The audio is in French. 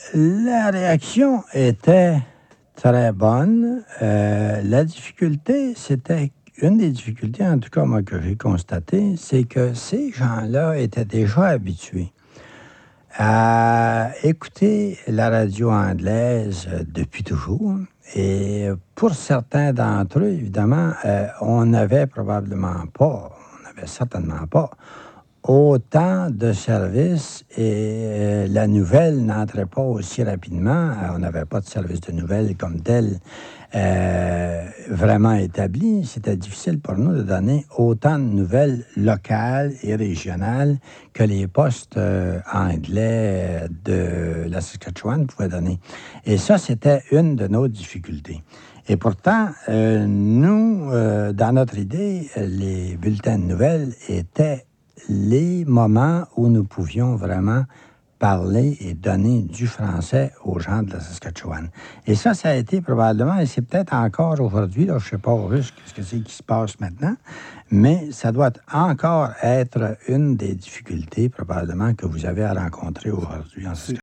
La réaction était très bonne. La difficulté, c'était une des difficultés, en tout cas, moi, que j'ai constatées, c'est que ces gens-là étaient déjà habitués à écouter la radio anglaise depuis toujours. Et pour certains d'entre eux, évidemment, on n'avait certainement pas autant de services et la nouvelle n'entrait pas aussi rapidement. On n'avait pas de service de nouvelles comme tel vraiment établi. C'était difficile pour nous de donner autant de nouvelles locales et régionales que les postes anglais de la Saskatchewan pouvaient donner. Et ça, c'était une de nos difficultés. Et pourtant, nous, dans notre idée, les bulletins de nouvelles étaient les moments où nous pouvions vraiment parler et donner du français aux gens de la Saskatchewan. Et ça a été probablement, et c'est peut-être encore aujourd'hui, là, je ne sais pas ce que c'est qui se passe maintenant, mais ça doit encore être une des difficultés probablement que vous avez à rencontrer aujourd'hui en Saskatchewan.